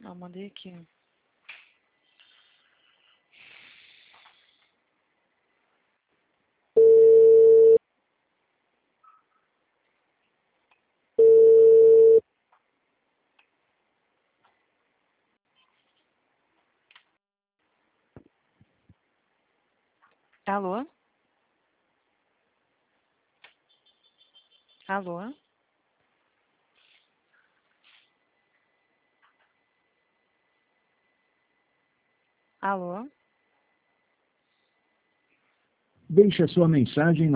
Ah, mandei aqui. Alô? Alô? Alô? Deixe a sua mensagem